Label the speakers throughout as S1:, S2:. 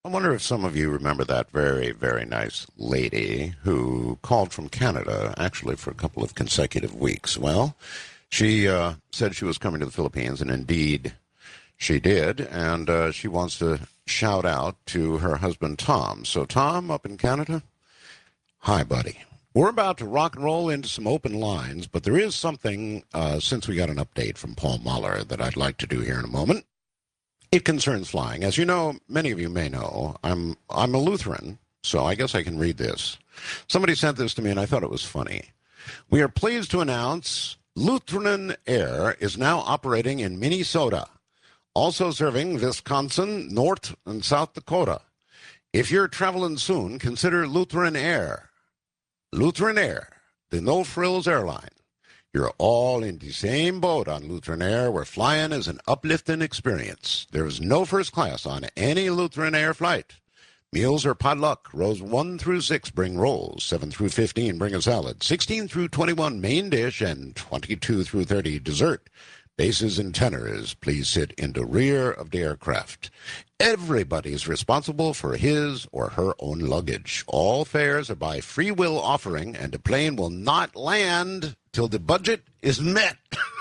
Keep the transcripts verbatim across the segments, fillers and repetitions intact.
S1: I wonder if some of you remember that very, very nice lady who called from Canada, actually for a couple of consecutive weeks. Well, she uh, said she was coming to the Philippines, and indeed she did, and uh, she wants to shout out to her husband, Tom. So, Tom, up in Canada, hi, buddy. We're about to rock and roll into some open lines, but there is something, uh, since we got an update from Paul Muller, that I'd like to do here in a moment. It concerns flying. As you know, many of you may know, I'm I'm a Lutheran, so I guess I can read this. Somebody sent this to me, and I thought it was funny. We are pleased to announce Lutheran Air is now operating in Minnesota, also serving Wisconsin, North and South Dakota. If you're traveling soon, consider Lutheran Air. Lutheran Air, the no-frills airline. You're all in the same boat on Lutheran Air, where flying is an uplifting experience. There is no first class on any Lutheran Air flight. Meals are potluck. Rows one through six bring rolls. seven through fifteen bring a salad. sixteen through twenty-one main dish, and twenty-two through thirty dessert. Bases and tenors, please sit in the rear of the aircraft. Everybody is responsible for his or her own luggage. All fares are by free will offering, and the plane will not land till the budget is met.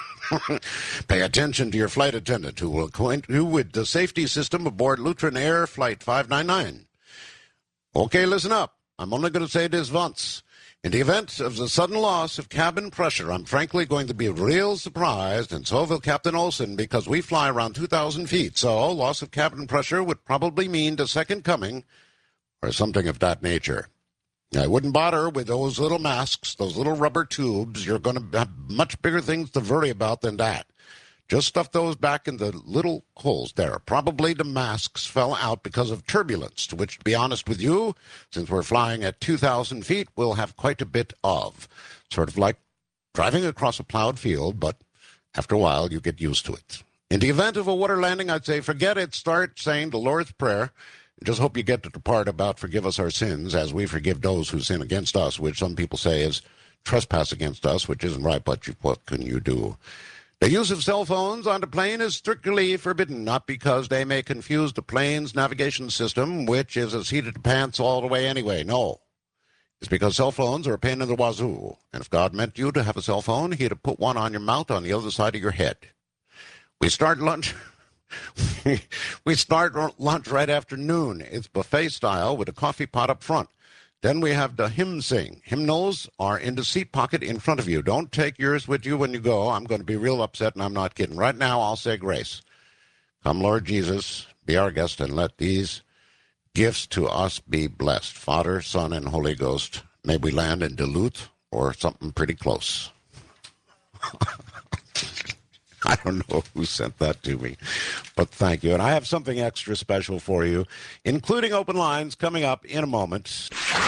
S1: Pay attention to your flight attendant, who will acquaint you with the safety system aboard Lutheran Air Flight five ninety-nine. Okay, listen up. I'm only going to say this once. In the event of the sudden loss of cabin pressure, I'm frankly going to be real surprised, and so will Captain Olson, because we fly around two thousand feet. So loss of cabin pressure would probably mean the second coming or something of that nature. I wouldn't bother with those little masks, those little rubber tubes. You're going to have much bigger things to worry about than that. Just stuff those back in the little holes there. Probably the masks fell out because of turbulence, which, to be honest with you, since we're flying at two thousand feet, we'll have quite a bit of. Sort of like driving across a plowed field, but after a while you get used to it. In the event of a water landing, I'd say forget it. Start saying the Lord's Prayer. Just hope you get to the part about forgive us our sins as we forgive those who sin against us, which some people say is trespass against us, which isn't right, but you, what can you do? The use of cell phones on the plane is strictly forbidden, not because they may confuse the plane's navigation system, which is a seat of the pants all the way anyway. No. It's because cell phones are a pain in the wazoo. And if God meant you to have a cell phone, he'd have put one on your mouth on the other side of your head. We start lunch... we start lunch right after noon. It's buffet style with a coffee pot up front. Then we have the hymn sing. Hymnals are in the seat pocket in front of you. Don't take yours with you when you go. I'm going to be real upset, and I'm not kidding. Right now, I'll say grace. Come, Lord Jesus, be our guest, and let these gifts to us be blessed. Father, Son, and Holy Ghost, may we land in Duluth or something pretty close. I don't know who sent that to me, but thank you. And I have something extra special for you, including open lines, coming up in a moment.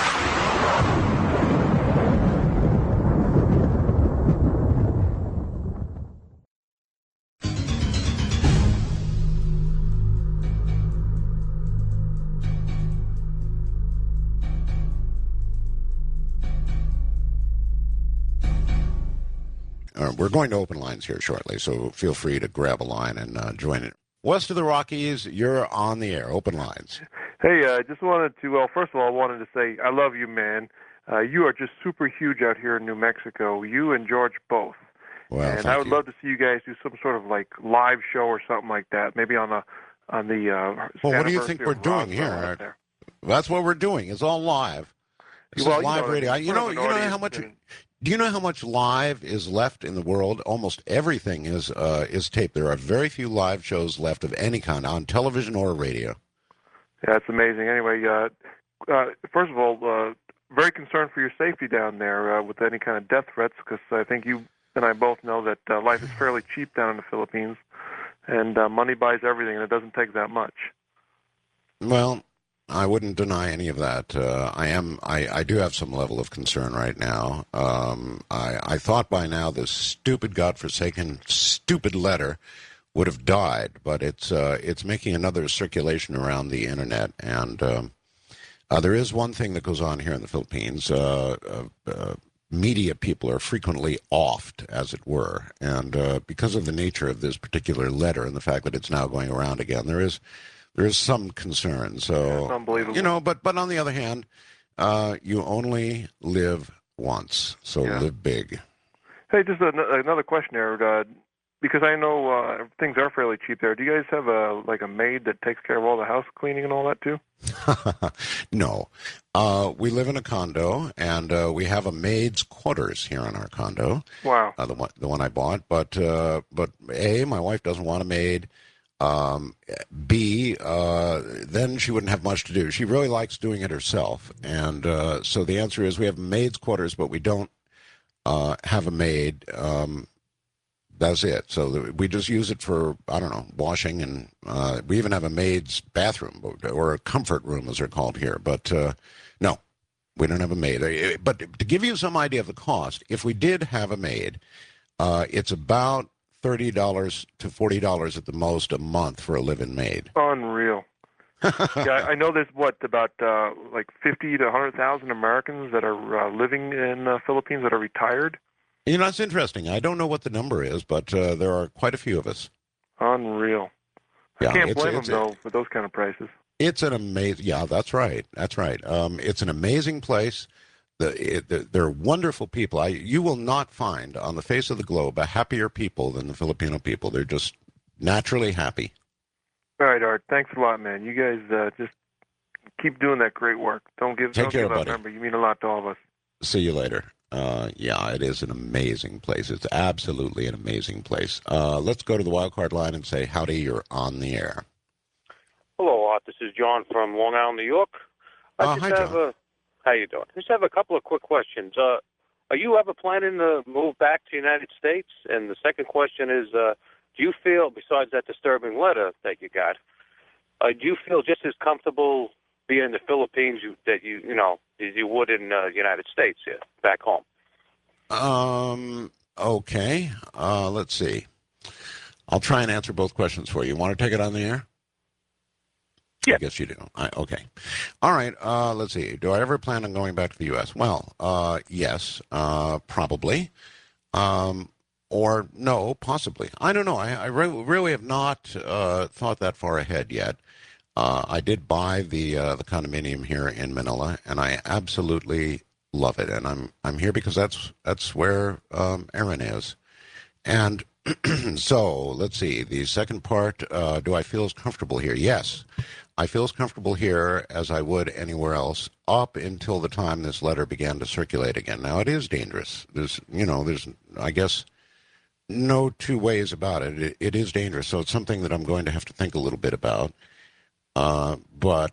S1: Uh, we're going to open lines here shortly, so feel free to grab a line and uh, join it. West of the Rockies, you're on the air. Open lines.
S2: Hey, I uh, just wanted to, well, first of all, I wanted to say I love you, man. Uh, you are just super huge out here in New Mexico, you and George both.
S1: Well,
S2: and I would
S1: you.
S2: love to see you guys do some sort of like live show or something like that, maybe on the on the. Uh,
S1: well, what do you think we're doing here? Right, that's what we're doing. It's all live. This
S2: well,
S1: is live
S2: you know,
S1: radio. You know, you know how much.
S2: And,
S1: do you know how much live is left in the world? Almost everything is uh, is taped. There are very few live shows left of any kind on television or radio.
S2: Yeah, it's amazing. Anyway, uh, uh, first of all, uh, very concerned for your safety down there uh, with any kind of death threats, because I think you and I both know that uh, life is fairly cheap down in the Philippines, and uh, money buys everything, and it doesn't take that much.
S1: Well, I wouldn't deny any of that. Uh, I am. I, I do have some level of concern right now. Um, I, I thought by now this stupid, godforsaken, stupid letter would have died, but it's uh, it's making another circulation around the internet, and um, uh, there is one thing that goes on here in the Philippines. Uh, uh, uh, media people are frequently offed, as it were, and uh, because of the nature of this particular letter and the fact that it's now going around again, there is there's some concern. So,
S2: It's unbelievable.
S1: you know, but but on the other hand, uh, you only live once, so
S2: Yeah.
S1: live big.
S2: Hey, just an- another question there, uh, because I know uh, things are fairly cheap there. Do you guys have a like a maid that takes care of all the house cleaning and all that too?
S1: No. Uh, we live in a condo, and uh, we have a maid's quarters here in our condo,
S2: Wow.
S1: uh, the one the one I bought. But uh, but A, my wife doesn't want a maid. Um, B, uh, then she wouldn't have much to do. She really likes doing it herself, and uh, so the answer is we have maid's quarters, but we don't uh, have a maid. Um, that's it. So the, we just use it for, I don't know, washing, and uh, we even have a maid's bathroom, or a comfort room, as they're called here. But uh, no, we don't have a maid. Uh, But to give you some idea of the cost, if we did have a maid, uh, it's about thirty dollars to forty dollars at the most a month for a live-in maid.
S2: Unreal. Yeah, I know there's what about uh, like fifty to one hundred thousand Americans that are uh, living in the Philippines that are retired.
S1: You know, it's interesting. I don't know what the number is, but uh, there are quite a few of us.
S2: Unreal.
S1: Yeah,
S2: I can't
S1: it's,
S2: blame
S1: it's,
S2: them though with those kind of prices.
S1: It's an amazing, yeah, that's right, that's right. Um, it's an amazing place. The, it, the, they're wonderful people. I, you will not find on the face of the globe a happier people than the Filipino people. They're just naturally happy.
S2: All right, Art. Thanks a lot, man. You guys uh, just keep doing that great work. Don't give,
S1: Take
S2: don't
S1: care,
S2: give up.
S1: buddy.
S2: Remember, you mean a lot to all of us.
S1: See you later. Uh, yeah, it is an amazing place. It's absolutely an amazing place. Uh, let's go to the wildcard line and say, howdy, you're on the air.
S3: Hello, Art. This is John from Long Island, New York. I
S1: Uh,
S3: just
S1: hi,
S3: have
S1: John.
S3: a. How you doing? Just have a couple of quick questions. Uh, are you ever planning to move back to the United States? And the second question is, uh, do you feel, besides that disturbing letter that you got, uh, do you feel just as comfortable being in the Philippines you, that you you know as you would in the uh, United States here back home?
S1: Um, okay. Uh, let's see. I'll try and answer both questions for you. You want to take it on the air?
S3: Yeah.
S1: I guess you do. I, okay. All right. Uh, let's see. Do I ever plan on going back to the U S? Well, uh, yes, uh, probably. Um, or no, possibly. I don't know. I, I re- really have not uh, thought that far ahead yet. Uh, I did buy the uh, the condominium here in Manila, and I absolutely love it. And I'm I'm here because that's that's where um, Aaron is. And so let's see. The second part: uh, do I feel as comfortable here? Yes, I feel as comfortable here as I would anywhere else, up until the time this letter began to circulate again. Now it is dangerous. There's you know there's I guess no two ways about it. It, it is dangerous. So it's something that I'm going to have to think a little bit about. Uh, but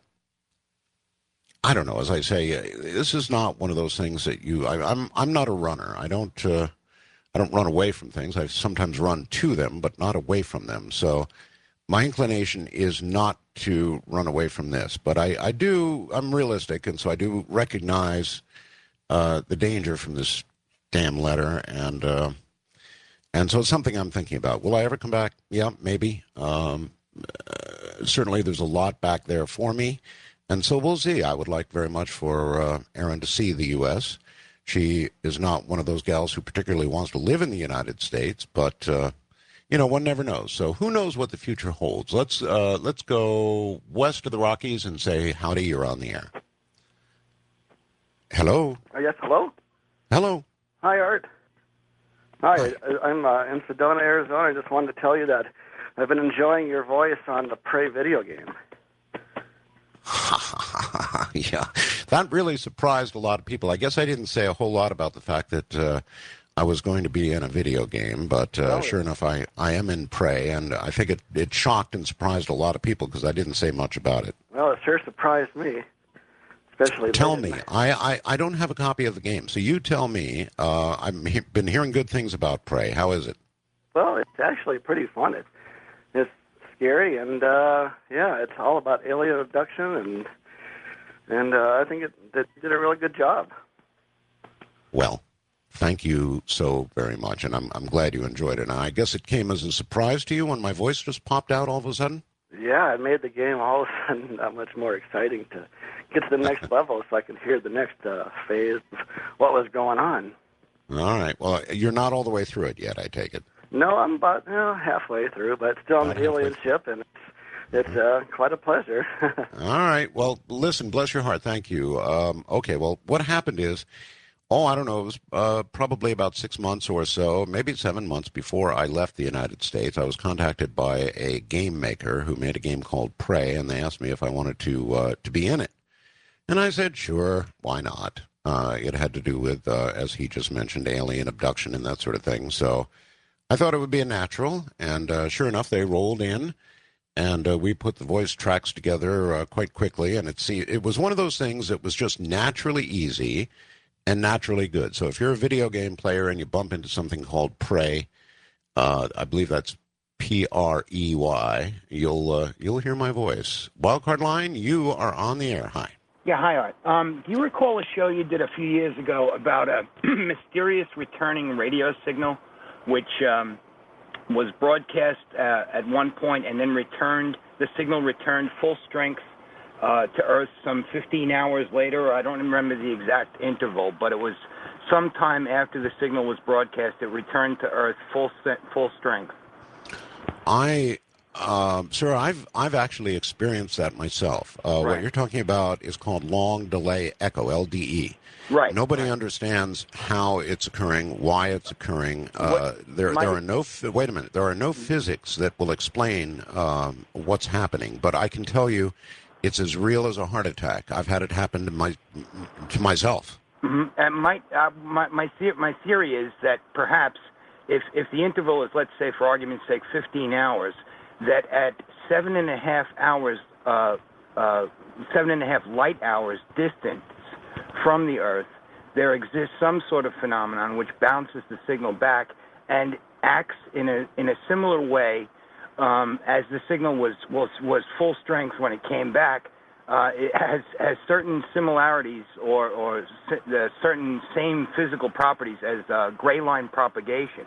S1: I don't know. As I say, uh, this is not one of those things that you. I, I'm I'm not a runner. I don't uh, I don't run away from things. I sometimes run to them, but not away from them. So my inclination is not to run away from this. But I, I do. I'm realistic, and so I do recognize uh, the danger from this damn letter, and uh, and so it's something I'm thinking about. Will I ever come back? Yeah, maybe. Um, uh, certainly, there's a lot back there for me. And so we'll see. I would like very much for uh, Erin to see the U S. She is not one of those gals who particularly wants to live in the United States, but, uh, you know, one never knows. So who knows what the future holds? Let's uh, let's go west of the Rockies and say, howdy, you're on the air. Hello?
S4: Uh, yes, hello?
S1: Hello?
S4: Hi, Art. Hi, I- I'm uh, in Sedona, Arizona. I just wanted to tell you that I've been enjoying your voice on the Prey video game.
S1: Yeah, that really surprised a lot of people. I guess I didn't say a whole lot about the fact that uh, I was going to be in a video game, but uh,
S4: Oh,
S1: sure
S4: yeah.
S1: enough, I, I am in Prey, and I think it, it shocked and surprised a lot of people because I didn't say much about it.
S4: Well, it sure surprised me, especially.
S1: Tell
S4: late
S1: me,
S4: at night.
S1: I, I, I don't have a copy of the game, so you tell me. Uh, I've he- been hearing good things about Prey. How is it?
S4: Well, it's actually pretty fun. It, it's scary, and uh, yeah, it's all about alien abduction, and and uh, I think it, it did a really good job.
S1: Well, thank you so very much, and I'm, I'm glad you enjoyed it. And I guess it came as a surprise to you when my voice just popped out all of a sudden?
S4: Yeah, it made the game all of a sudden that much more exciting to get to the next level so I could hear the next uh, phase of what was going on.
S1: All right. Well, you're not all the way through it yet, I take it.
S4: No, I'm about you know, halfway through, but it's still on
S1: About
S4: the alien
S1: halfway
S4: ship, and it's it's uh, quite a pleasure.
S1: All right. Well, listen, bless your heart. Thank you. Um, okay. Well, what happened is, oh, I don't know, it was uh, probably about six months or so, maybe seven months before I left the United States. I was contacted by a game maker who made a game called Prey, and they asked me if I wanted to uh, to be in it. And I said, sure, why not? Uh, it had to do with, uh, as he just mentioned, alien abduction and that sort of thing. So I thought it would be a natural, and uh, sure enough, they rolled in, and uh, we put the voice tracks together uh, quite quickly, and it, see, it was one of those things that was just naturally easy and naturally good. So if you're a video game player and you bump into something called Prey, uh, I believe that's P R E Y, you'll, uh, you'll hear my voice. Wildcard Line, you are on the air. Hi.
S5: Yeah, hi, Art. Um, do you recall a show you did a few years ago about a mysterious returning radio signal, which um, was broadcast uh, at one point and then returned? The signal returned full strength uh, to Earth some fifteen hours later. I don't remember the exact interval, but it was sometime after the signal was broadcast. It returned to Earth full full strength.
S1: I. Um, sir, I've I've actually experienced that myself. Uh,
S5: right.
S1: What you're talking about is called long delay echo, L D E.
S5: Right.
S1: Nobody
S5: right.
S1: understands how it's occurring, why it's occurring. Uh, there
S5: my,
S1: there are no wait a minute. There are no physics that will explain um, what's happening. But I can tell you, it's as real as a heart attack. I've had it happen to my to myself.
S5: Mm-hmm. And my, uh, my my my theory is that perhaps if if the interval is, let's say, for argument's sake, fifteen hours. That at seven and a half hours, uh, uh, seven and a half light hours distance from the Earth, there exists some sort of phenomenon which bounces the signal back and acts in a in a similar way um, as the signal was, was was full strength when it came back. Uh, it has has certain similarities or or the certain same physical properties as uh, gray line propagation.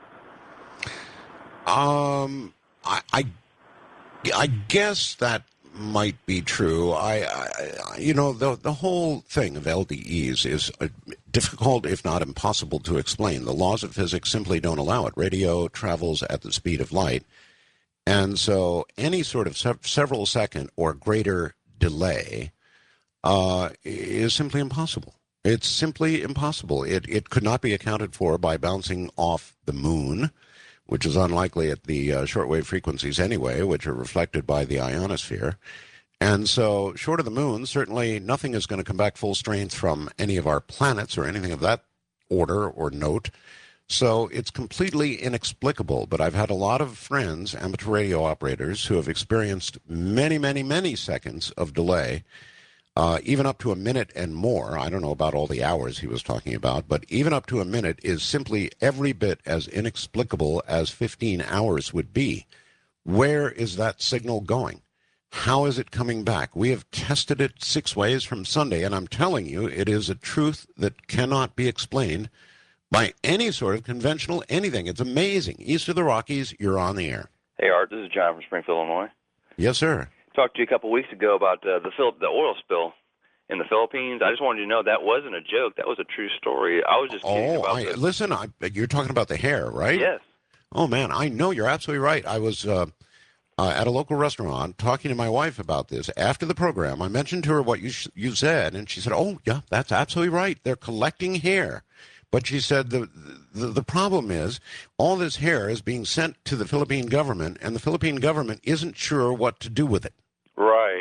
S1: Um. I, I, I guess that might be true. I, I, you know, the the whole thing of L D Es is uh, difficult, if not impossible, to explain. The laws of physics simply don't allow it. Radio travels at the speed of light, and so any sort of se- several second or greater delay uh, is simply impossible. It's simply impossible. It it could not be accounted for by bouncing off the moon, which is unlikely at the uh, shortwave frequencies anyway, which are reflected by the ionosphere. And so, short of the moon, certainly nothing is going to come back full strength from any of our planets or anything of that order or note. So it's completely inexplicable. But I've had a lot of friends, amateur radio operators, who have experienced many, many, many seconds of delay, Uh, even up to a minute and more. I don't know about all the hours he was talking about, but even up to a minute is simply every bit as inexplicable as fifteen hours would be. Where is that signal going? How is it coming back? We have tested it six ways from Sunday, and I'm telling you, it is a truth that cannot be explained by any sort of conventional anything. It's amazing. East of the Rockies, you're on the air.
S6: Hey, Art, this is John from Springfield, Illinois.
S1: Yes, sir.
S6: Talked to you a couple of weeks ago about uh, the Phil- the oil spill in the Philippines. I just wanted you to know that wasn't a joke. That was a true story. I was just kidding
S1: oh,
S6: about
S1: I,
S6: this.
S1: Listen, I, you're talking about the hair, right?
S6: Yes.
S1: Oh, man, I know you're absolutely right. I was uh, uh, at a local restaurant talking to my wife about this. After the program, I mentioned to her what you sh- you said, and she said, oh, yeah, that's absolutely right. They're collecting hair. But she said the, the the problem is all this hair is being sent to the Philippine government, and the Philippine government isn't sure what to do with it.
S6: Right.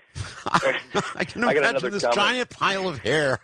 S1: I can
S6: I
S1: imagine this
S6: comment.
S1: giant pile of hair.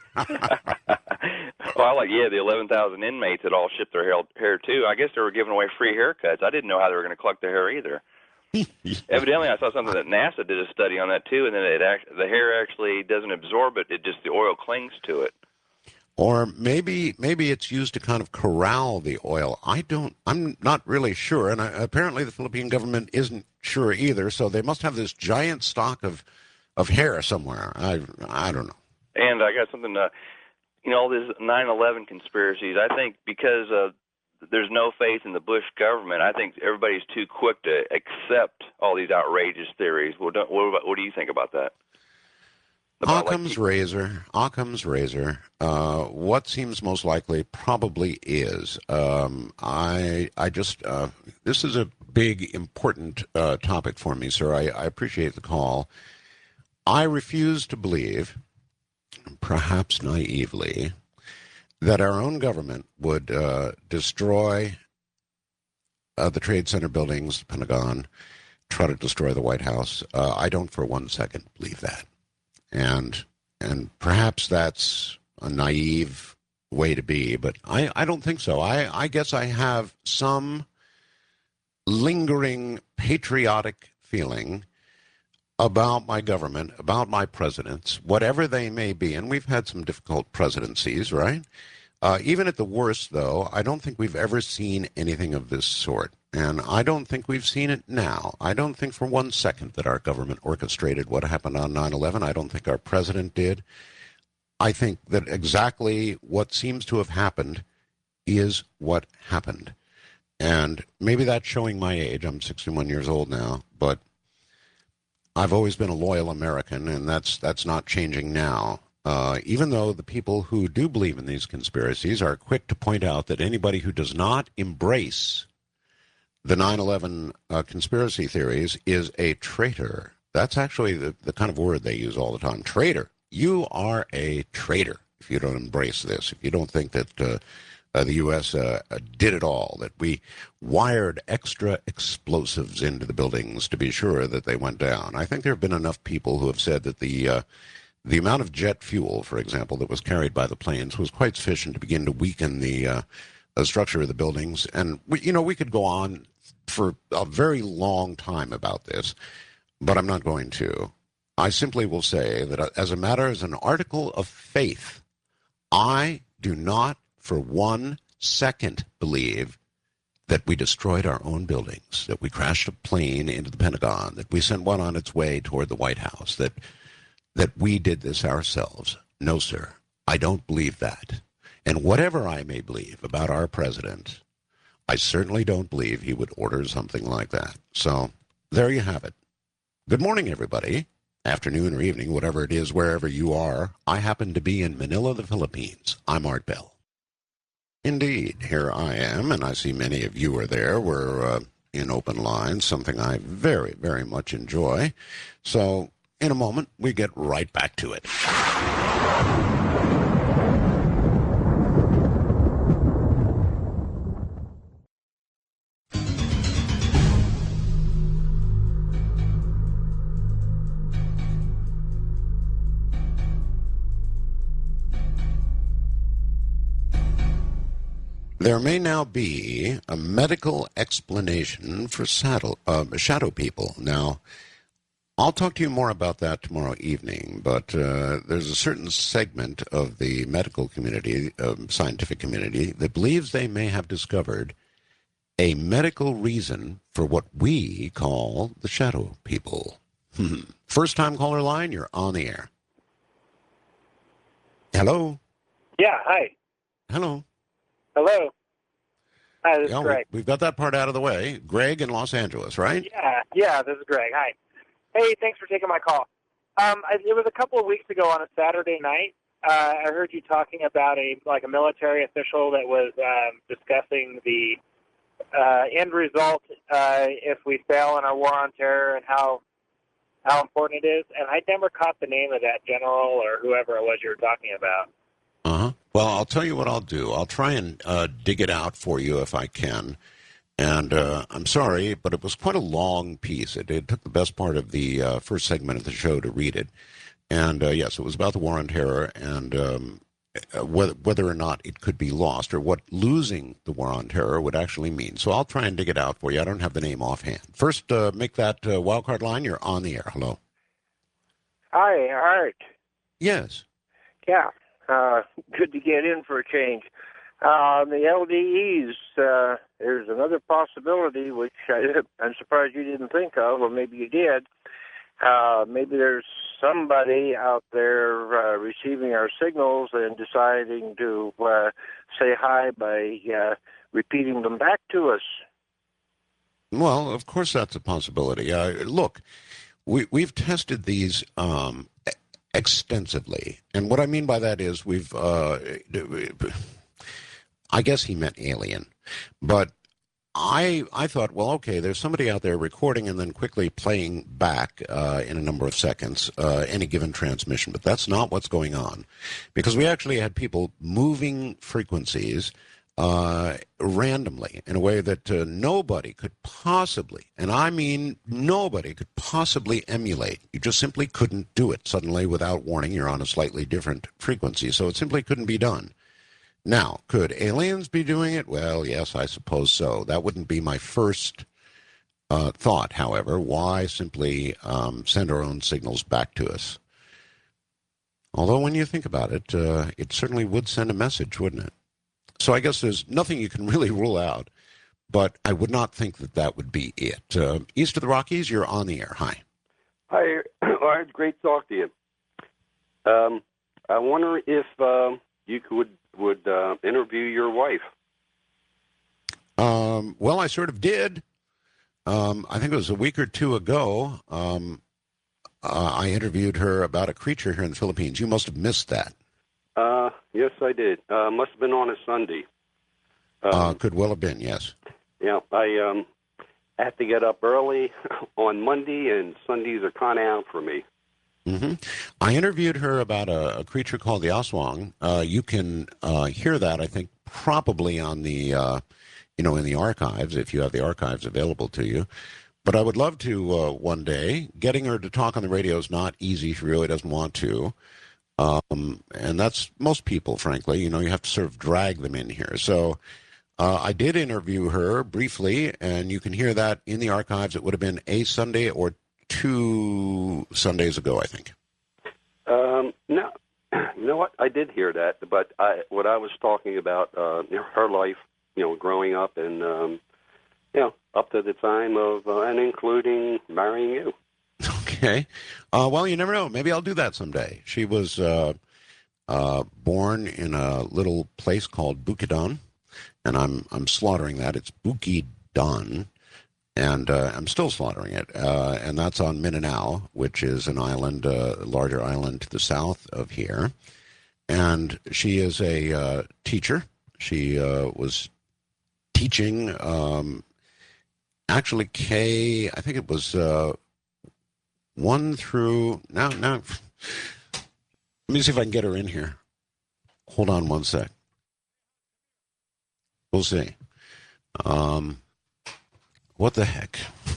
S6: Well, like, yeah, the eleven thousand inmates had all shipped their hair, hair, too. I guess they were giving away free haircuts. I didn't know how they were going to collect their hair either. Evidently, I saw something that NASA did a study on that, too, and then it act, the hair actually doesn't absorb it. It just, the oil clings to it.
S1: Or maybe maybe it's used to kind of corral the oil. I don't, I'm not really sure. And I, apparently the Philippine government isn't sure either. So they must have this giant stock of, of hair somewhere. I, I don't know.
S6: And I got something, uh, you know, all these nine eleven conspiracies, I think because uh, there's no faith in the Bush government, I think everybody's too quick to accept all these outrageous theories. Well, don't, what, about, what do you think about that? About, like,
S1: Occam's razor, Occam's razor. Uh, what seems most likely probably is. Um, I, I just, uh, this is a big, important uh, topic for me, sir. I, I appreciate the call. I refuse to believe, perhaps naively, that our own government would uh, destroy uh, the Trade Center buildings, the Pentagon, try to destroy the White House. Uh, I don't for one second believe that. And and perhaps that's a naive way to be, but I, I don't think so. I, I guess I have some lingering patriotic feeling about my government, about my presidents, whatever they may be. And we've had some difficult presidencies, right? Uh, even at the worst, though, I don't think we've ever seen anything of this sort. And I don't think we've seen it now. I don't think for one second that our government orchestrated what happened on nine eleven. I don't think our president did. I think that exactly what seems to have happened is what happened. And maybe that's showing my age. I'm sixty-one years old now, but I've always been a loyal American, and that's that's not changing now. Uh, even though the people who do believe in these conspiracies are quick to point out that anybody who does not embrace the nine eleven uh, conspiracy theories is a traitor. That's actually the, the kind of word they use all the time. Traitor. You are a traitor if you don't embrace this, if you don't think that uh, uh, the U S uh, did it all, that we wired extra explosives into the buildings to be sure that they went down. I think there have been enough people who have said that the uh, the amount of jet fuel, for example, that was carried by the planes was quite sufficient to begin to weaken the uh, uh, structure of the buildings. And, we, you know, we could go on for a very long time about this, but I'm not going to. I simply will say that as a matter, as an article of faith, I do not for one second believe that we destroyed our own buildings, that we crashed a plane into the Pentagon, that we sent one on its way toward the White House, that that we did this ourselves. No, sir, I don't believe that. And whatever I may believe about our president, I certainly don't believe he would order something like that. So there you have it. Good morning, everybody. Afternoon or evening, whatever it is, wherever you are. I happen to be in Manila, the Philippines. I'm Art Bell. Indeed, here I am, and I see many of you are there. We're uh, in open lines, something I very, very much enjoy. So in a moment, we get right back to it. There may now be a medical explanation for saddle, uh, shadow people. Now, I'll talk to you more about that tomorrow evening, but uh, there's a certain segment of the medical community, uh, scientific community, that believes they may have discovered a medical reason for what we call the shadow people. First-time caller line, you're on the air. Hello?
S7: Yeah, hi.
S1: Hello.
S7: Hello. Hi, this
S1: Yeah,
S7: is Greg.
S1: we, we've got that part out of the way. Greg in Los Angeles, right?
S7: Yeah, yeah, this is Greg. Hi. Hey, thanks for taking my call. Um, I, it was a couple of weeks ago on a Saturday night. Uh, I heard you talking about a like a military official that was um, discussing the uh, end result uh, if we fail in our war on terror and how how important it is. And I never caught the name of that general or whoever it was you were talking about.
S1: Uh-huh. Well, I'll tell you what I'll do. I'll try and uh, dig it out for you if I can. And uh, I'm sorry, but it was quite a long piece. It, it took the best part of the uh, first segment of the show to read it. And, uh, yes, it was about the war on terror and um, whether, whether or not it could be lost or what losing the war on terror would actually mean. So I'll try and dig it out for you. I don't have the name offhand. First, uh, make that uh, wildcard line. You're on the air. Hello.
S8: Hi, Art.
S1: Yes.
S8: Yeah. Uh, good to get in for a change. Uh, the L D Es, uh, there's another possibility, which I, I'm surprised you didn't think of, or maybe you did. Uh, maybe there's somebody out there uh, receiving our signals and deciding to uh, say hi by uh, repeating them back to us.
S1: Well, of course that's a possibility. Uh, look, we, we've tested these um, extensively. And what I mean by that is we've, uh, I guess he meant alien, but I I thought, well, okay, there's somebody out there recording and then quickly playing back uh, in a number of seconds uh, any given transmission, but that's not what's going on, because we actually had people moving frequencies uh, randomly in a way that uh, nobody could possibly, and I mean nobody could possibly emulate. You just simply couldn't do it. Suddenly, without warning, you're on a slightly different frequency, so it simply couldn't be done. Now, could aliens be doing it? Well, yes, I suppose so. That wouldn't be my first uh, thought, however. Why simply um, send our own signals back to us? Although when you think about it, uh, it certainly would send a message, wouldn't it? So I guess there's nothing you can really rule out, but I would not think that that would be it. Uh, east of the Rockies, you're on the air. Hi.
S9: Hi, Art. Great to talk to you. Um, I wonder if um, you could would uh, interview your wife.
S1: Um, well, I sort of did. Um, I think it was a week or two ago. Um, uh, I interviewed her about a creature here in the Philippines. You must have missed that.
S9: Uh, yes, I did. Uh, must have been on a Sunday. Um,
S1: uh, could well have been, yes.
S9: Yeah, I um, had to get up early on Monday, and Sundays are kind of out for me.
S1: Mm-hmm. I interviewed her about a, a creature called the Aswang. Uh, you can uh, hear that, I think, probably on the, uh, you know, in the archives, if you have the archives available to you. But I would love to uh, one day. Getting her to talk on the radio is not easy. She really doesn't want to. Um, and that's most people, frankly. You know, you have to sort of drag them in here. So uh, I did interview her briefly, and you can hear that in the archives. It would have been a Sunday or two Sundays ago, I think.
S9: Um, no, you know what? I did hear that, but I, what I was talking about, uh, her life, you know, growing up and, um, you know, up to the time of, uh, and including marrying you.
S1: Okay. Uh, well, you never know. Maybe I'll do that someday. She was uh, uh, born in a little place called Bukidnon, and I'm I'm slaughtering that. It's Bukidnon. And uh, I'm still slaughtering it, uh, and that's on Mindanao, which is an island, a uh, larger island to the south of here. And she is a uh, teacher. She uh, was teaching, um, actually, K, I think it was uh, one through, now, now, let me see if I can get her in here. Hold on one sec. We'll see. Um... What the heck?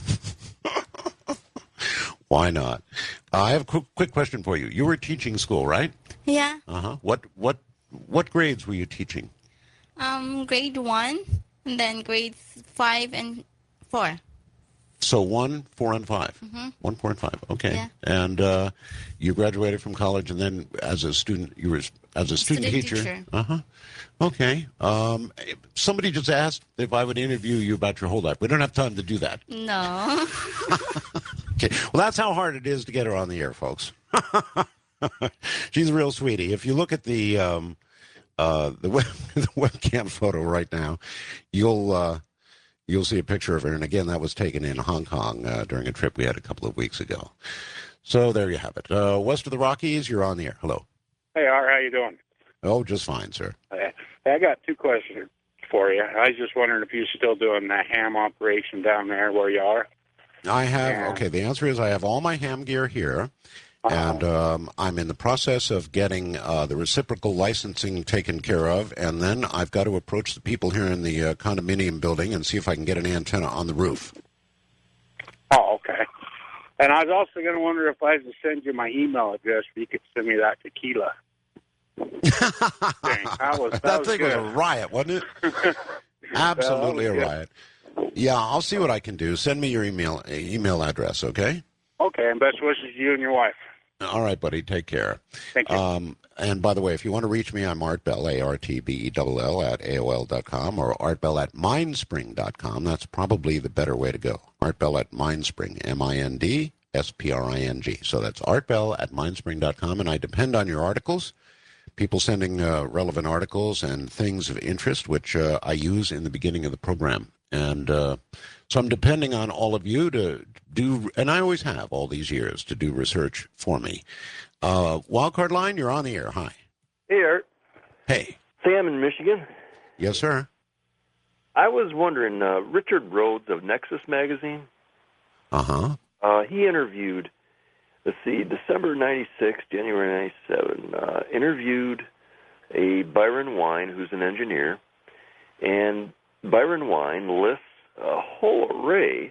S1: Why not? Uh, I have a quick, quick question for you. You were teaching school, right?
S10: Yeah.
S1: Uh-huh. What what what grades were you teaching?
S10: Um, grade one, and then grades five and four.
S1: So one, four, and five.
S10: Mm-hmm.
S1: One, four, and five. Okay.
S10: Yeah.
S1: And uh, you graduated from college, and then as a student, you were as a student,
S10: Student
S1: teacher.
S10: teacher.
S1: Uh-huh. Okay. Um, somebody just asked if I would interview you about your whole life. We don't have time to do that.
S10: No.
S1: Okay. Well, that's how hard it is to get her on the air, folks. She's a real sweetie. If you look at the um, uh, the, web, the webcam photo right now, you'll uh, you'll see a picture of her. And again, that was taken in Hong Kong uh, during a trip we had a couple of weeks ago. So there you have it. Uh, west of the Rockies, you're on the air. Hello.
S11: Hey, Art, how you doing?
S1: Oh, just fine, sir.
S11: Hey, I got two questions for you. I was just wondering if you're still doing the ham operation down there where you are.
S1: I have,
S11: Yeah.
S1: okay, the answer is I have all my ham gear here,
S11: Uh-huh.
S1: and um, I'm in the process of getting uh, the reciprocal licensing taken care of, and then I've got to approach the people here in the uh, condominium building and see if I can get an antenna on the roof.
S11: Oh, okay. And I was also going to wonder if I was to send you my email address, if you could send me that tequila. Dang, that was, that
S1: that
S11: was
S1: thing was
S11: good.
S1: a riot, wasn't it? Absolutely a
S11: good.
S1: riot. Yeah, I'll see what I can do. Send me your email email address, okay?
S11: Okay, and best wishes to you and your wife.
S1: All right, buddy. Take care.
S11: Thank you.
S1: Um, and by the way, if you want to reach me, I'm Art Bell, A R T B E L L, at A O L dot com, or artbell at mindspring dot com. That's probably the better way to go. Artbell at Mindspring, M I N D S P R I N G. So that's artbell at mindspring dot com, and I depend on your articles. People sending uh, relevant articles and things of interest, which uh, I use in the beginning of the program. And uh, So I'm depending on all of you to do, and I always have all these years, to do research for me. Uh, Wildcard Line, you're on the air. Hi.
S12: Hey, Art.
S1: Hey.
S12: Sam in Michigan.
S1: Yes, sir.
S12: I was wondering, uh, Richard Rhodes of Nexus Magazine,
S1: Uh-huh.
S12: uh, he interviewed, let's see, December ninety-six, January ninety-seven, uh, interviewed a Byron Wine who's an engineer, and Byron Wine lists a whole array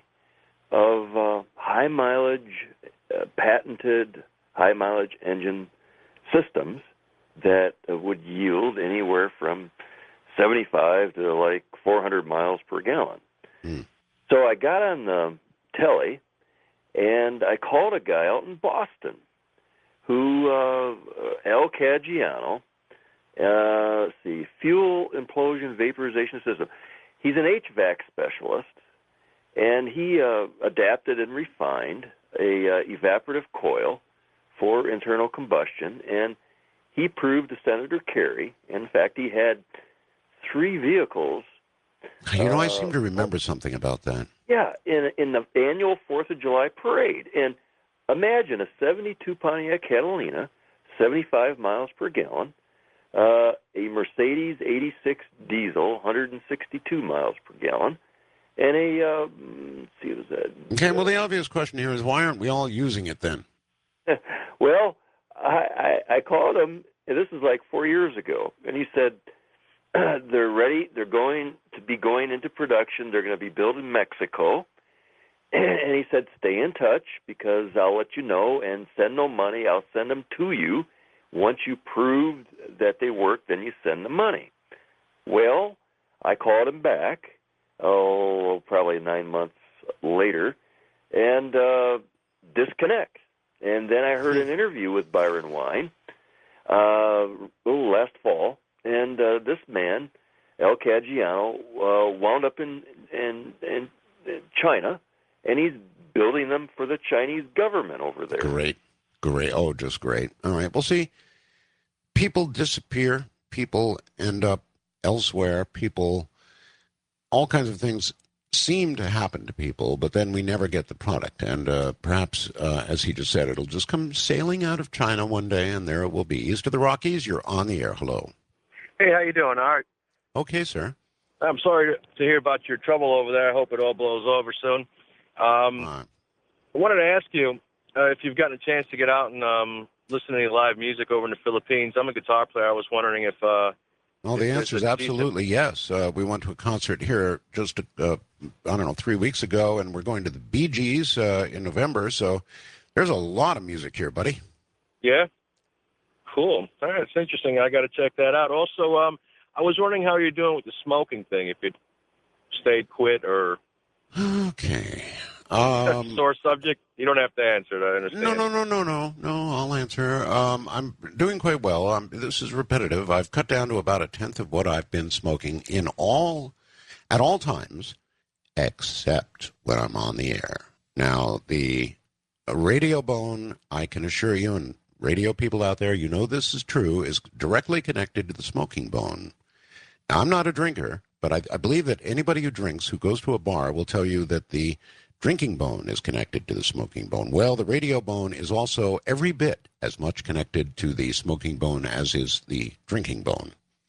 S12: of uh, high-mileage, uh, patented high-mileage engine systems that uh, would yield anywhere from seventy-five to like four hundred miles per gallon.
S1: Mm.
S12: So I got on the telly, and I called a guy out in Boston who, uh, Al Caggiano, uh, let's see, fuel implosion vaporization system. He's an H V A C specialist, and he uh, adapted and refined a uh, evaporative coil for internal combustion, and he proved to Senator Kerry. In fact, he had three vehicles.
S1: You know, I
S12: uh,
S1: seem to remember something about that.
S12: Yeah, in in the annual Fourth of July parade. And imagine a seventy-two Pontiac Catalina, seventy-five miles per gallon, uh, a Mercedes eighty-six diesel, one hundred sixty-two miles per gallon, and a, uh, let's see, what was that?
S1: Okay, well, the obvious question here is, why aren't we all using it then?
S12: Well, I, I, I called him, and this is like four years ago, and he said, they're ready. They're going to be going into production. They're going to be built in Mexico. And he said, stay in touch because I'll let you know and send no money. I'll send them to you. Once you prove that they work, then you send the money. Well, I called him back, oh, probably nine months later, and uh, disconnect. And then I heard an interview with Byron Wine uh, oh, last fall. And uh, this man, El Caggiano, uh, wound up in, in in China, and he's building them for the Chinese government over there.
S1: Great, great. Oh, just great. All right. Well, see, people disappear. People end up elsewhere. People, all kinds of things seem to happen to people, but then we never get the product. And uh, perhaps, uh, as he just said, it'll just come sailing out of China one day, and there it will be. East of the Rockies, you're on the air. Hello.
S13: Hey, how you doing, Art?
S1: Okay, sir.
S13: I'm sorry to, to hear about your trouble over there. I hope it all blows over soon. Um,
S1: uh,
S13: I wanted to ask you uh, if you've gotten a chance to get out and um, listen to any live music over in the Philippines. I'm a guitar player. I was wondering if... Uh,
S1: well, the answer is absolutely yes. Uh, we went to a concert here just, uh, I don't know, three weeks ago, and we're going to the Bee Gees uh, in November, so there's a lot of music here, buddy.
S13: Yeah? Cool. All right, it's interesting. I got to check that out. Also, um, I was wondering how you're doing with the smoking thing. If it stayed quit or
S1: okay, um,
S13: sore subject. You don't have to answer it. I understand.
S1: No, no, no, no, no, no. I'll answer. Um, I'm doing quite well. Um, this is repetitive. I've cut down to about a tenth of what I've been smoking in all, at all times, except when I'm on the air. Now, the radio bone, I can assure you, and radio people out there, you know this is true, is directly connected to the smoking bone. Now, I'm not a drinker, but I, I believe that anybody who drinks, who goes to a bar, will tell you that the drinking bone is connected to the smoking bone. Well, the radio bone is also every bit as much connected to the smoking bone as is the drinking bone.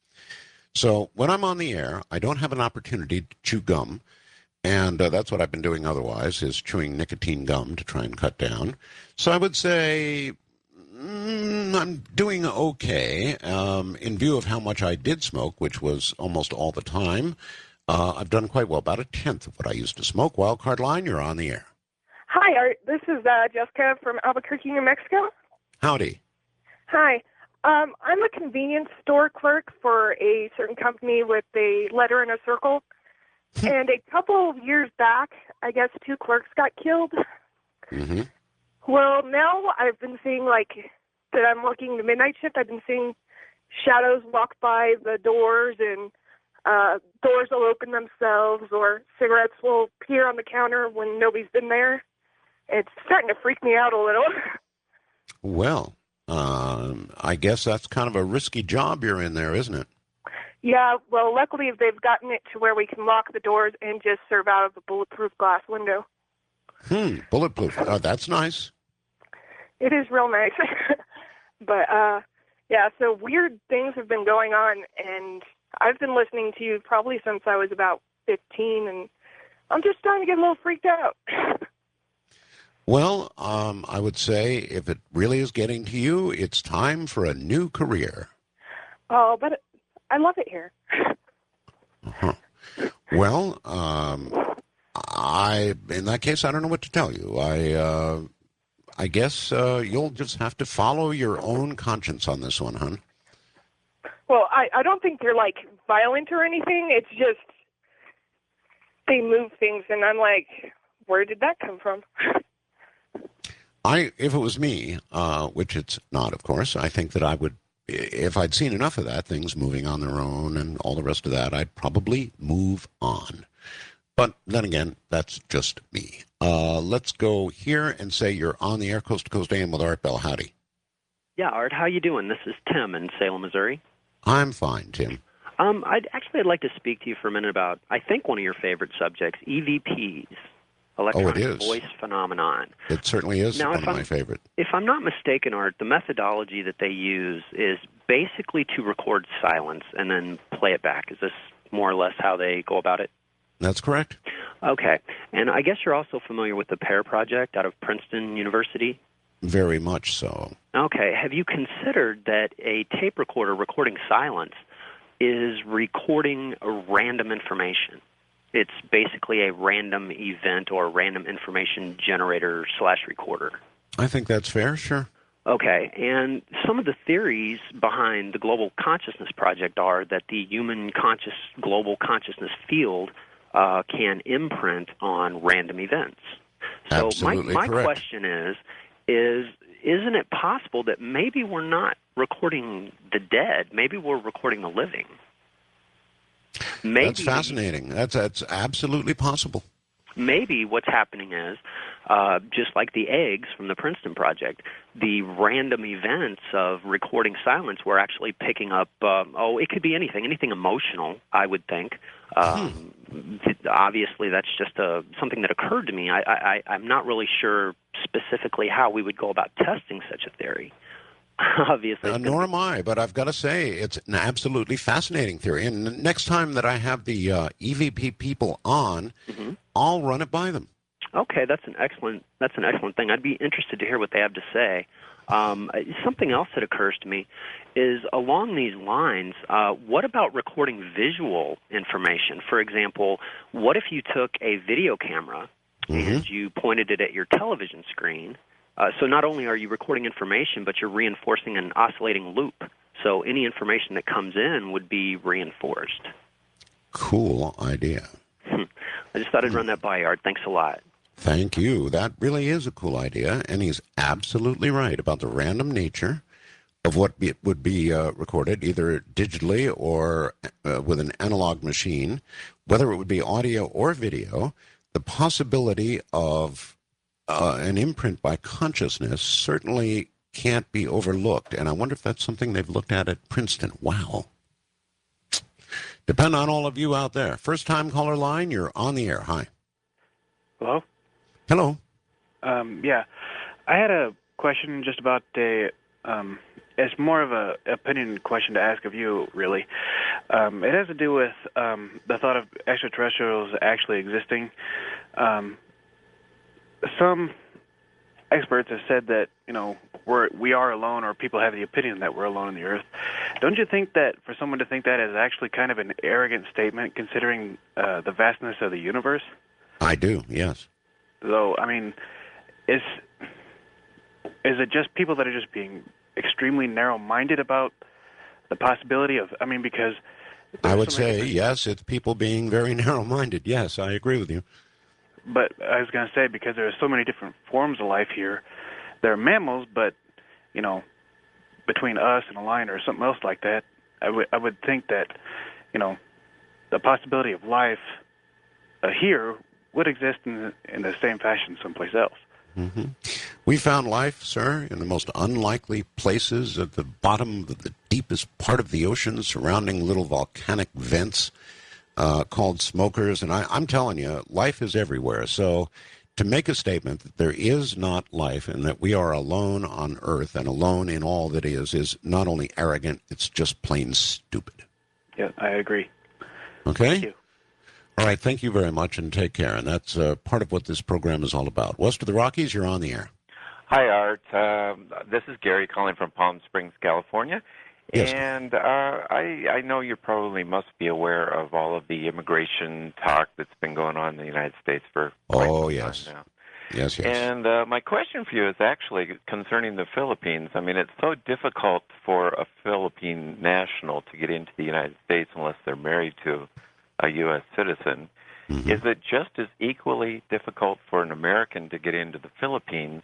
S1: So when I'm on the air, I don't have an opportunity to chew gum, and uh, that's what I've been doing otherwise, is chewing nicotine gum to try and cut down. So I would say... Mm, I'm doing okay. Um, in view of how much I did smoke, which was almost all the time, uh, I've done quite well, about a tenth of what I used to smoke. Wildcard Line, you're on the air.
S14: Hi, Art. This is uh, Jessica from Albuquerque, New Mexico.
S1: Howdy.
S14: Hi. Um, I'm a convenience store clerk for a certain company with a letter in a circle. And a couple of years back, I guess two clerks got killed.
S1: Mm-hmm.
S14: Well, now I've been seeing, like, that I'm working the midnight shift, I've been seeing shadows walk by the doors, and uh, doors will open themselves, or cigarettes will appear on the counter when nobody's been there. It's starting to freak me out a little.
S1: Well, um, I guess that's kind of a risky job you're in there, isn't it?
S14: Yeah, well, luckily they've gotten it to where we can lock the doors and just serve out of a bulletproof glass window.
S1: Hmm, bulletproof. Oh, that's nice.
S14: It is real nice. But, uh, yeah, so weird things have been going on, and I've been listening to you probably since I was about fifteen, and I'm just starting to get a little freaked out.
S1: Well, um, I would say if it really is getting to you, it's time for a new career.
S14: Oh, but I love it here.
S1: Uh-huh. Well, um, I in that case, I don't know what to tell you. I uh, I guess uh, you'll just have to follow your own conscience on this one, hon.
S14: Well, I, I don't think they're, like, violent or anything. It's just they move things, and I'm like, where did that come from?
S1: I, if it was me, uh, which it's not, of course, I think that I would, if I'd seen enough of that, things moving on their own and all the rest of that, I'd probably move on. But then again, that's just me. Uh, let's go here and say you're on the air, Coast to Coast A M with Art Bell. Howdy.
S15: Yeah, Art, how you doing? This is Tim in Salem, Missouri.
S1: I'm fine, Tim.
S15: Um, I'd actually I'd like to speak to you for a minute about, I think, one of your favorite subjects, E V Ps. Electronic
S1: Oh, it is.
S15: voice phenomenon.
S1: It certainly is
S15: Now,
S1: one
S15: if
S1: of
S15: I'm-
S1: my favorite.
S15: If I'm not mistaken, Art, the methodology that they use is basically to record silence and then play it back. Is this more or less how they go about it?
S1: That's correct.
S15: Okay. And I guess you're also familiar with the PAIR project out of Princeton University?
S1: Very much so.
S15: Okay. Have you considered that a tape recorder recording silence is recording random information? It's basically a random event or random information generator slash recorder.
S1: I think that's fair, sure.
S15: Okay, and some of the theories behind the Global Consciousness Project are that the human conscious global consciousness field uh, can imprint on random events. So
S1: Absolutely
S15: my, my
S1: correct.
S15: question is, is isn't it possible that maybe we're not recording the dead, maybe we're recording the living? Maybe,
S1: That's fascinating. That's that's absolutely possible.
S15: Maybe what's happening is, uh, just like the eggs from the Princeton Project, the random events of recording silence, we're actually picking up, um, oh, it could be anything, anything emotional, I would think. Um, th- obviously, that's just a, something that occurred to me. I, I, I'm not really sure specifically how we would go about testing such a theory. Obviously.
S1: Uh, nor am I, but I've got to say it's an absolutely fascinating theory. And the next time that I have the uh, E V P people on,
S15: mm-hmm.
S1: I'll run it by them.
S15: Okay, that's an excellent that's an excellent thing. I'd be interested to hear what they have to say. Um, something else that occurs to me is along these lines, uh, what about recording visual information? For example, what if you took a video camera
S1: mm-hmm.
S15: and you pointed it at your television screen? Uh, so not only are you recording information, but you're reinforcing an oscillating loop. So any information that comes in would be reinforced.
S1: Cool idea.
S15: Hmm. I just thought I'd run that by you, Art. Thanks a lot.
S1: Thank you. That really is a cool idea, and he's absolutely right about the random nature of what be, would be uh, recorded, either digitally or uh, with an analog machine, whether it would be audio or video. The possibility of Uh, an imprint by consciousness certainly can't be overlooked, and I wonder if that's something they've looked at at Princeton. Wow. Depend on all of you out there. First-time caller line, you're on the air. Hi.
S16: Hello?
S1: Hello.
S16: Um, yeah. I had a question just about a, um, it's more of a opinion question to ask of you, really. Um, it has to do with um, the thought of extraterrestrials actually existing. Um, some experts have said that, you know, we're, we are alone, or people have the opinion that we're alone on the Earth. Don't you think that for someone to think that is actually kind of an arrogant statement, considering uh, the vastness of the universe?
S1: I do, yes.
S16: Though, I mean, is is it just people that are just being extremely narrow-minded about the possibility of, I mean, because...
S1: I would so say, yes, it's people being very narrow-minded. Yes, I agree with you.
S16: But I was going to say, because there are so many different forms of life here, there are mammals, but, you know, between us and a lion or something else like that, I would I would think that, you know, the possibility of life uh, here would exist in the, in the same fashion someplace else.
S1: Mm-hmm. We found life, sir, in the most unlikely places at the bottom of the deepest part of the ocean surrounding little volcanic vents uh, called smokers. And I, I'm telling you, life is everywhere. So to make a statement that there is not life and that we are alone on Earth and alone in all that is, is not only arrogant, it's just plain stupid.
S16: Yeah, I agree.
S1: Okay?
S16: Thank you.
S1: All right, thank you very much, and take care. And that's uh, part of what this program is all about. West of the Rockies, you're on the air.
S17: Hi, Art. Um, this is Gary calling from Palm Springs, California.
S1: Yes.
S17: And uh, I, I know you probably must be aware of all of the immigration talk that's been going on in the United States for quite
S1: Oh,
S17: some
S1: yes.
S17: time now.
S1: Yes, yes.
S17: And uh, my question for you is actually concerning the Philippines. I mean, it's so difficult for a Philippine national to get into the United States unless they're married to a U S citizen.
S1: Mm-hmm.
S17: Is it just as equally difficult for an American to get into the Philippines,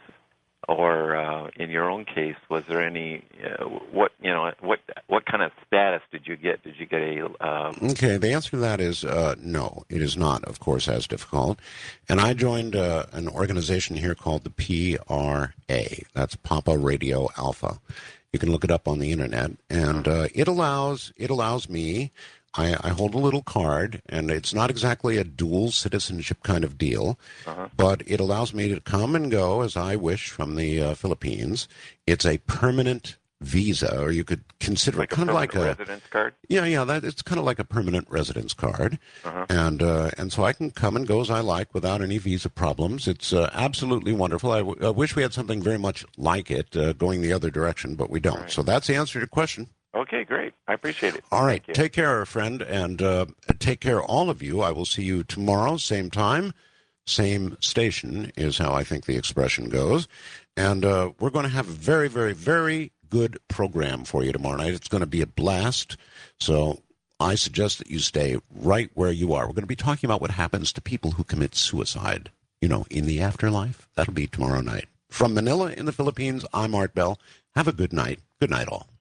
S17: or uh, in your own case, was there any uh, what you know what what kind of status did you get? Did you get a um...
S1: Okay, the answer to that is uh, no. It is not, of course, as difficult. And I joined uh, an organization here called the P R A. That's Papa Radio Alpha. You can look it up on the internet, and uh, it allows it allows me. I, I hold a little card, and it's not exactly a dual citizenship kind of deal,
S17: uh-huh.
S1: but it allows me to come and go as I wish from the uh, Philippines. It's a permanent visa, or you could consider
S17: like
S1: it kind
S17: a
S1: of like a
S17: residence card.
S1: Yeah, yeah, that it's kind of like a permanent residence card,
S17: uh-huh.
S1: and uh, and so I can come and go as I like without any visa problems. It's uh, absolutely wonderful. I, w- I wish we had something very much like it uh, going the other direction, but we don't.
S17: Right.
S1: So that's the answer to your question.
S17: Okay, great. I appreciate it.
S1: All right.
S17: Thank you.
S1: Take care, friend, and uh, take care, all of you. I will see you tomorrow, same time, same station, is how I think the expression goes. And uh, we're going to have a very, very, very good program for you tomorrow night. It's going to be a blast. So I suggest that you stay right where you are. We're going to be talking about what happens to people who commit suicide, you know, in the afterlife. That'll be tomorrow night. From Manila in the Philippines, I'm Art Bell. Have a good night. Good night, all.